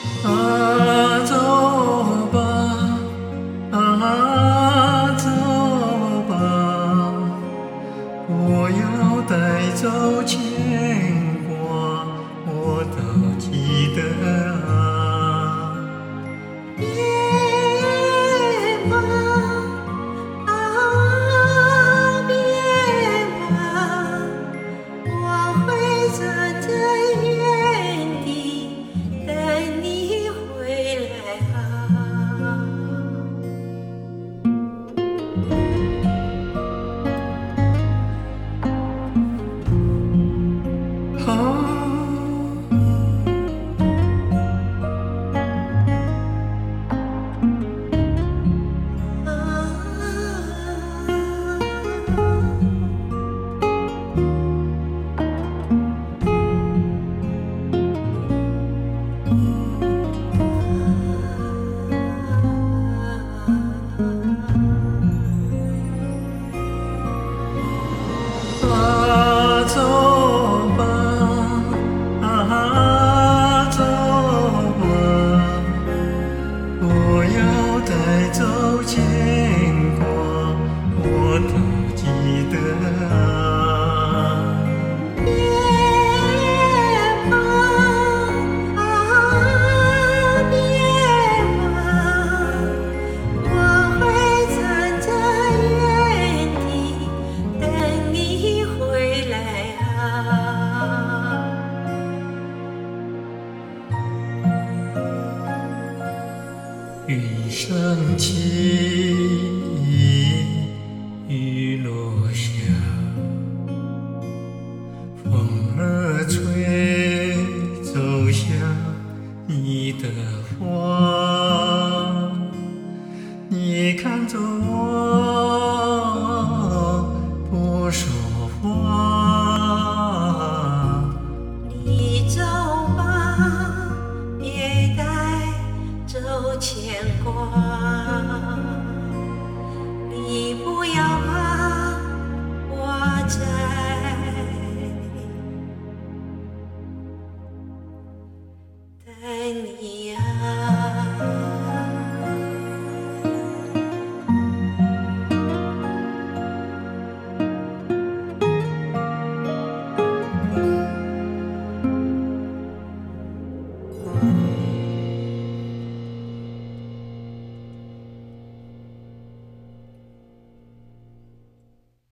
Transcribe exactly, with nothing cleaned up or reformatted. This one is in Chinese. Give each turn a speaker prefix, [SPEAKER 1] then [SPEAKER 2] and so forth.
[SPEAKER 1] 啊，走吧，啊，走吧，我要带走牵挂，我都记得啊。
[SPEAKER 2] 别怕，啊，别怕，我会站在原地等你回来啊。
[SPEAKER 1] 啊，啊，走吧，啊，走吧，我要带走牵挂，我都记得啊。
[SPEAKER 2] 别怕，啊，别怕，我会站在原地等你回来啊。
[SPEAKER 1] 云升起，雨落下，风儿吹，走向你的花。你看着我，不说话。
[SPEAKER 2] 你走吧，别带走牵挂。你不要怕，我在等你啊。